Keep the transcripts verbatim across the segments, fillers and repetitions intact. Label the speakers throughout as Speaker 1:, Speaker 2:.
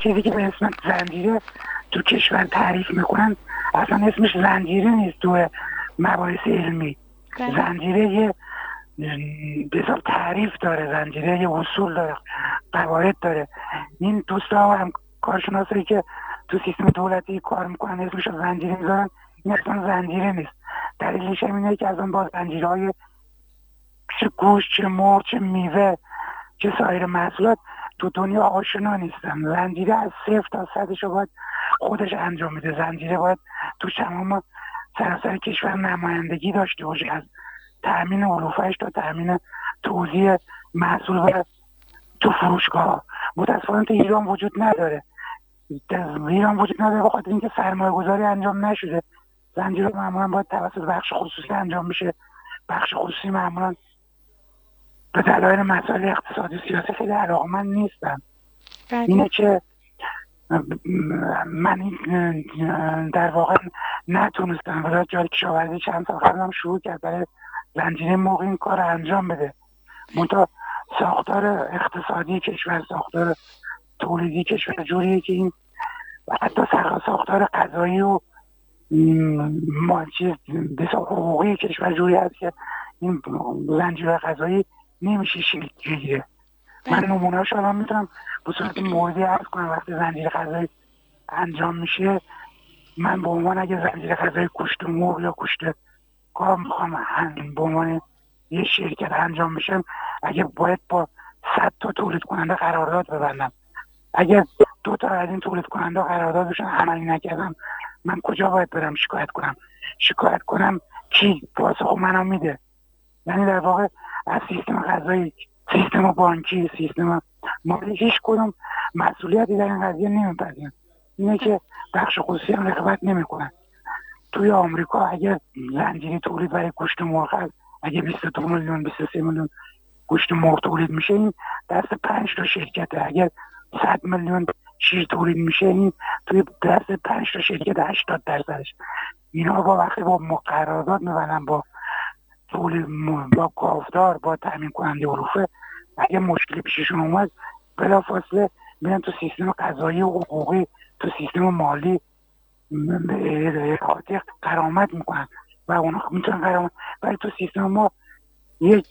Speaker 1: چیزی که به اسم زنجیره تو کشور تعریف میکنن اصلا اسمش زنجیره نیست. تو مباحث علمی زنجیره یه به حساب تعریف داره، زنجیره یه اصول داره، قواعد داره. این دوستا هم کارشناسایی که تو سیستم دولتی کار میکنن اسمش زنجیره میذارن، این اصلا زنجیره نیست. دلیلش هم اینه که از اون با زنجیرهای چه گوشت، چه مرغ، چه میوه، چه سایر محصولات تو دنیا آشنا نیستن. زنجیره از صفر تا صدش رو باید خودش انجام میده. زنجیره باید تو تمام سراسر کشور نمایندگی داشته باشه، از تأمین علوفه‌اش تا تأمین توزیع محصول و تو فروشگاه. متاسفانه تو ایران وجود نداره. ایران وجود نداره به خاطر اینکه سرمایه گذاری انجام نشده. زنجیره معمولا باید توسط بخش خصوصی انجام میشه. بخش خصوصی معمولا به دلایل مسائل اقتصادی سیاسی خیلی علاقمند نیستن. اینه که من در واقع نتونستم ولی جایی که شاوردی چند سال قبلم شروع کرد برای زنجیره مرغ این کار انجام بده. منتها ساختار اقتصادی کشور، ساختار تولیدی کشور جوریه که این حتی ساختار غذایی و ما چیز حقوقی کشور جوری هست که این زنجیره غذایی نمیشه شکل بگیره. من نمونه هاش الان میتونم به صورت موردی عرض کنم. وقتی زنجیره غذایی انجام میشه، من به عنوان اگه زنجیره غذایی گوشت مرغ یا گوشت گاو میخوام به عنوان یه شرکت انجام میشم، اگه باید با صد تا تولید کننده قرارداد ببندم، اگه دو تا از این تولید کننده قراردادشون عملی نکردم، من کجا باید برم شکایت کنم؟ شکایت کنم کی پاسخ منو میده؟ یعنی در واقع از سیستم غذایی، سیستم بانکی، سیستم مالی هیچ کدوم مسئولیتی در این قضیه نمیپذیرن. اینه که بخش خصوصی هم رقابت نمیکنن. توی آمریکا اگه زنجیره تولید برای گوشت مرغ اگه بیست و دو میلیون بیست و سه میلیون گوشت مرغ تولید میشه، این دست پنج تا شرکته. اگر صد میلیون شیر تولید میشه، این توی دست پنج تا شرکت هشتاد درصدش. اینا با وقتی با مقررات میبنن با تولید با کافتار، با تامین کننده علوفه، اگه مشکلی پیششون اومد بلافاصله میرن تو سیستم قضایی و حقوقی، تو سیستم مالی به احاطه غرامت میکنن و اونا میتونن غرامت. ولی تو سیستم ما یک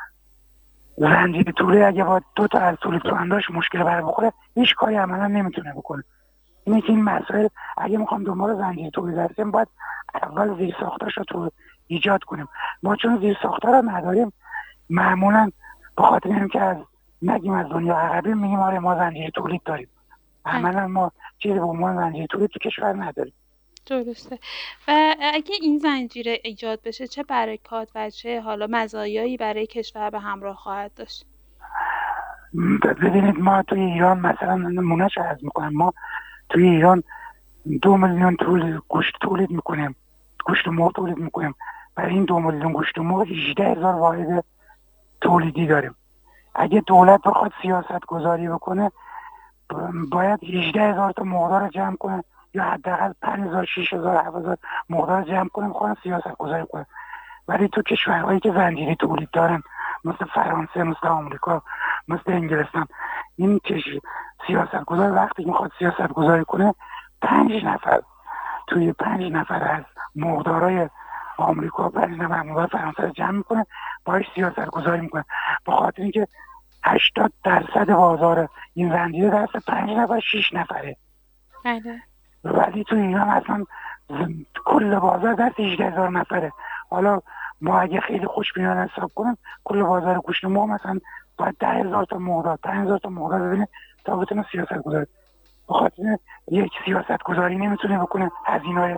Speaker 1: زنجیره تولید اگه با دو تا از تولید کننداش مشکل بر بخوره، هیچ کاری عملا نمیتونه بکنه. اینه که این مسائل اگه میخوام دنبال زنجیره تولید هستیم، باید اول زیر ساختاش رو تو ایجاد کنیم. ما چون زیر ساختار رو نداریم، معمولا به خاطر اینکه از نگیم از دنیا عربی میگیم آره ما زنجیره تولید داریم، عملا ما چیزی به عنوان زنجیره تولید تو کشور نداریم.
Speaker 2: درسته. و اگه این زنجیره ایجاد بشه، چه برکات و چه حالا مزایایی برای کشور به همراه خواهد داشت؟
Speaker 1: ببینید ما توی ایران مثلا نمونهش عرض میکنم، ما توی ایران دو میلیون تولید گوشت تولید میکنیم، گوشت مرغ تولید میکنیم. برای این دو میلیون گوشت مرغ هجده هزار واحد تولیدی داریم. اگه دولت بخواد سیاست گذاری بکنه، باید هجده هزار تا مقدار رو جمع کنه یا حداقل پنج هزار شش هزار هفت هزار مقدار رو جمع کنه میخوان سیاست گذاری کنه. ولی تو کشورهایی که زنجیره تولید دارن مثل فرانسه، مثل آمریکا، مثل انگلستان، این سیاست گذار وقتی میخواد سیاست گذاری کنه، پنج نفر توی پنج نفر از مقدارای آمریکا، پنج نفر مقدار فرانسه رو جمع میکنه، باهاش سیاست گذاری میکنه. به خاطر اینکه هشتاد درصد بازار این زنجیره دست پنج نفر شش نفره.
Speaker 2: بله.
Speaker 1: ولی تو ایران اصلا کل بازار دست هجده هزار نفره. حالا ما اگه خیلی خوشبینانه حساب کنیم، کل بازار گوشت مرغ مثلا باید ده هزار تا مقدار، پنج هزار تا مقدار ببینه تا بتونه سیاست گذاری. به خاطر یک سیاست گذاری نمیتونه بکنه، هزینه‌های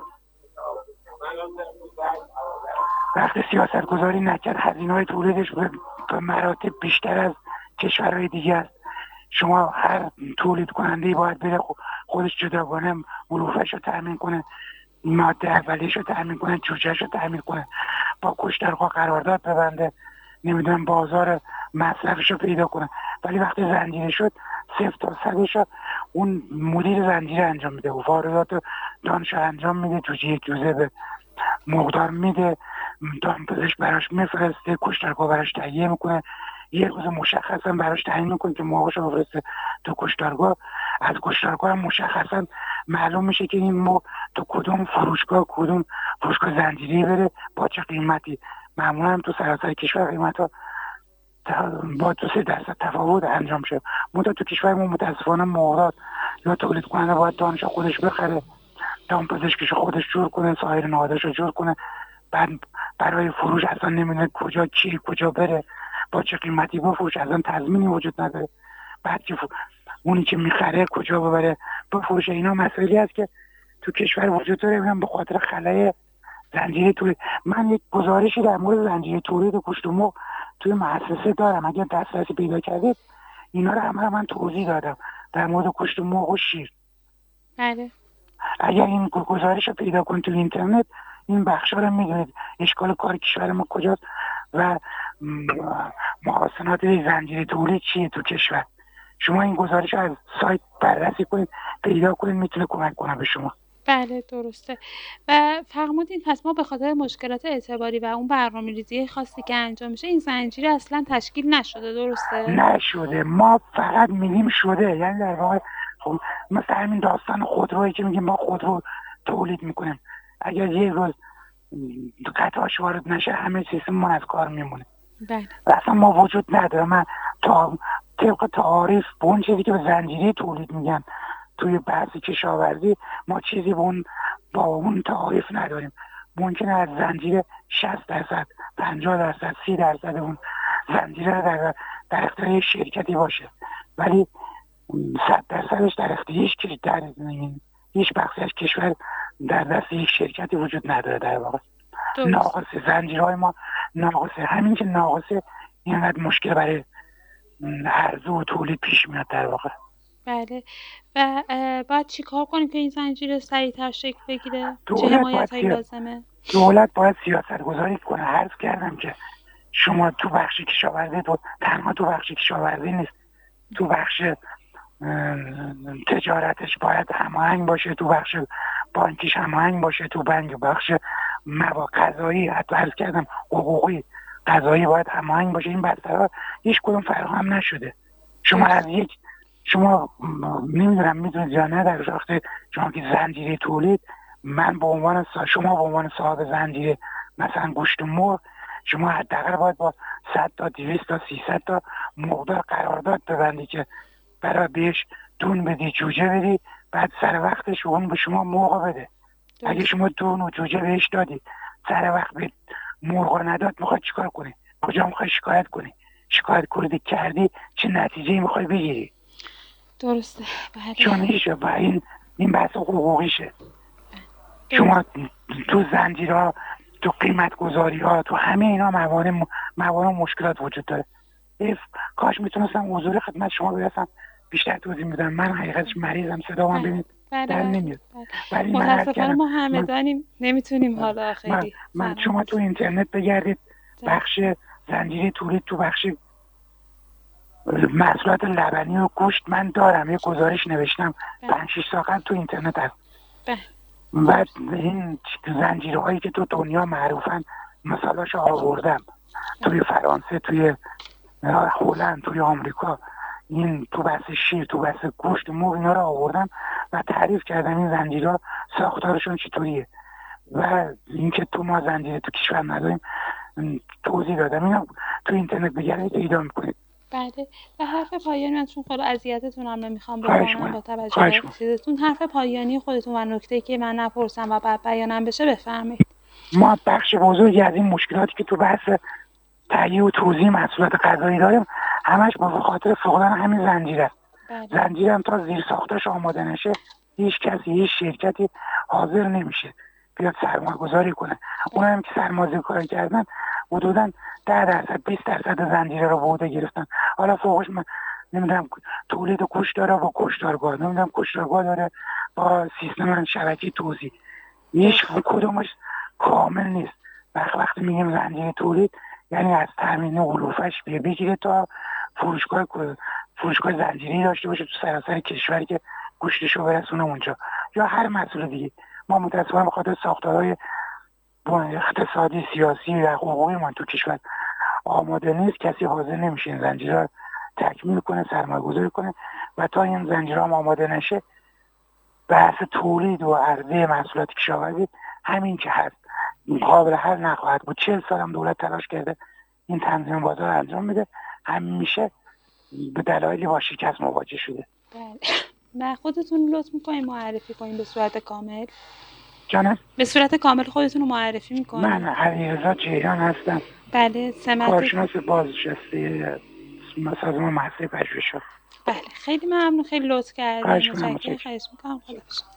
Speaker 1: وقتی سیاست گذاری نکرد هزینه‌های تولیدش به مراتب بیشتر از کشورهای دیگه است. شما هر تولید کننده‌ای باید بره خودش جداگانه علوفه‌اش رو تامین کنه، ماده اولیه‌اش رو تامین کنه، جوجه‌اش رو تامین کنه، با کشترها قرارداد ببنده، نمیدونم بازار مصرفش رو پیدا کنه. ولی وقتی زنجیره شد، صفر تا صدش رو اون مدیر زنجیره انجام میده و واردات دانش انجام میده، جوجه جوزه به مقدار میده، دامپزش براش میفرسته، کشترها براش تهیه میکنه، یه روز مشخصا براش تعیین میکنه که موقعش رو بفرسته تو کشتارگاه. از کشتارگاه هم مشخصا معلوم میشه که این مو تو کدوم فروشگاه کدوم فروشگاه زنجیری بره با چه قیمتی. معمولا هم تو سراسر کشور قیمت ها با دو سه درصد تفاوت انجام شد. منتها تو کشورمون متاسفانه مهرات یا تولید کننده باید دانش خودش بخره، دامپزشکش خودش جور کنه، سایر نهادش رو جور کنه، بعد برای فروش اصلا نمیدونه کجا چی کجا بره با چه قیمتی بفروش، اصلا تضمینی وجود نداره. بعد که اونی که میخره کجا ببره بفروشه. اینا مسائلی هست که تو کشور وجود داره. من به خاطر خلای زنجیره تولید، من یک گزارشی در مورد زنجیره تولید گوشت و مرغ توی مؤسسه دارم، اگر دسترسی پیدا کردید اینا رو همه من توضیح دادم در مورد گوشت و مرغ و شیر.
Speaker 2: بله.
Speaker 1: اگر این گزارش رو پیدا کن تو اینترنت این بخشا رو میدونید اشکال کار کشور ما کجاست و محاسنات زنجیره تولید چیه تو کشور. شما این گزارش رو از سایت بررسی کنید پیدا کنید، میتونه کمک کنه به شما.
Speaker 2: بله درسته. و فرمودین پس ما به خاطر مشکلات اعتباری و اون برنامه‌ریزی خاصی که انجام میشه این زنجیره اصلا تشکیل نشده، درسته؟
Speaker 1: نشده. ما فقط میگیم شده، یعنی در واقع خب مثل همین داستان خودرویی که میگیم ما خودرو تولید میکنیم، اگر یک روز قطعاش وارد نشه همه سیستم ما از کار میمونه.
Speaker 2: بله.
Speaker 1: اصلا ما وجود نداره. من تا طبق تعاریف به اون چیزی که به زنجیره تولید میگن توی بحث کشاورزی ما چیزی با اون با اون تعاریف نداریم. ممکنه از زنجیره شصت درصد پنجاه درصد سی درصد اون زنجیره در در اختیار یک شرکتی باشه، ولی صد درصدش در اختیار هیچ در هیچ بخشی از کشور در دست یک شرکتی وجود نداره. در واقع ناقصه، زنجیرهای ما ناقصه. همین که ناقصه اینقدر مشکل برای عرضه و تولید پیش میاد در واقع.
Speaker 2: بله. و باید چی کار کنیم که این زنجیره سریعتر شکل بگیره؟ چه حمایت‌هایی لازمه؟
Speaker 1: دولت باید سیاست گذاری کنه. عرض کردم که شما تو بخش کشاورزی تو تنها تو بخش کشاورزی نیست، تو بخش تجارتش باید هماهنگ باشه، تو بخش بانکیش هماهنگ باشه، تو بانک بخش مواد غذایی حتی عرض کردم حقوقی غذایی باید هماهنگ باشه. این بسترها هیچ کدوم فراهم نشده. شما از یک شما نمیدونم میدونید یا نه در وقت شما که زنجیره تولید، من به عنوان شما به عنوان صاحب زنجیره مثلا گوشت مرغ، شما حداقل باید با صد تا دویست تا سیصد تا مقدار قرارداد ببندی که برای بهش دون بدی جوجه بدی، بعد سر وقتش اون به شما مرغ بده. اگه شما دون و جوجه بهش دادی سر وقت به مرغ نداد میخواد چیکار کنی؟ کجا میخوای شکایت کنی؟ شکایت کردی کردی چه نتیجه‌ای میخوای بگیری؟
Speaker 2: درسته. بله.
Speaker 1: چون هیچ با این این بحث حقوقیشه. شما تو زنجیرها تو قیمت گذاری ها تو همه اینا موانع موانع مشکلات وجود داره. اف کاش میتونستم حضور خدمت شما برسم بیشتر توضیح میدم. من حقیقتش مریضم، صدا من ببینید در نمیاد.
Speaker 2: ولی متاسفانه ما همدانیم نمیتونیم حالا خیلی.
Speaker 1: من, من شما تو اینترنت بگردید بخش زنجیره تولید تو بخش محصولات لبنی و گوشت من دارم یه گزارش نوشتم پنج شش سال تو اینترنت هست. و این زنجیره هایی که تو دنیا معروفن مثالاش آوردم، توی فرانسه، توی هلند، توی آمریکا، این تو بحث شیر، تو بحث گوشت مرغ اینا رو آوردم و تعریف کردم این زنجیرها ساختارشون چطوریه و اینکه تو ما زنجیره تو کشور نداریم توضیح دادم. اینا تو اینترنت بگردید پیدا میکنید.
Speaker 2: بله. و حرف پایانی من چون خود اذیتتون هم نمیخوام بکنم با توجه به چیزتون، حرف پایانی خودتون و نکته‌ای که من نپرسم و بعد بیانم بشه بفرمایید.
Speaker 1: ما بخش بزرگی از این مشکلاتی که تو بحث تهیه و توزیع محصولات غذایی داریم همش به خاطر فقدان همین زنجیره است.
Speaker 2: بله.
Speaker 1: زنجیره هم تا زیر ساختش آماده نشه هیچ کسی هیچ شرکتی حاضر نمیشه بیاد سرمایه گذاری کنه. اونم هم که سرمایه گذاری کردن حدوداً ده درصد بیست درصد زنجیره رو بوده گرفتن. حالا فوقش من نمیدونم تولید گوشت داره با کشتارگاه، نمیدونم کشتارگاه داره با سیستم شبکه توزیع، هیچ کدومش کامل نیست. وقت وقتی میگیم زنجیره تولید یعنی از تامین علوفش بگیره تا فروشگاه فروشگاه زنجیره‌ای داشته باشه تو سراسر کشوری که گوشتشو برسونه اونجا یا هر مسئله دیگه. ما متأسفانه به خاطر ساختارهای اقتصادی سیاسی و حقوقی ما تو کشور آماده نیست، کسی حاضر نمیشه این زنجیره تکمیل کنه، سرمایه گذاری کنه و تا این زنجیرام آماده نشه بحث تولید و عرضه محصولات کشاورزی همین که هست قابل حل نخواهد بود. چهل سال هم دولت تلاش کرده این تنظیم بازار انجام میده، همیشه به دلایلی با شکست مواجه شده.
Speaker 2: بله. و خودتون لطف میکنین معرفی کنین به صورت کامل؟
Speaker 1: جانم؟
Speaker 2: به صورت کامل خودتون رو معرفی میکنین؟
Speaker 1: من علیرضا جیهان هستم.
Speaker 2: بله. سمت
Speaker 1: کارشناس بازنشسته سازمان مؤسسه پژوهش‌ها.
Speaker 2: بله خیلی ممنون، خیلی لطف کردین.
Speaker 1: متشکرم.
Speaker 2: خواهش میکنم. خدا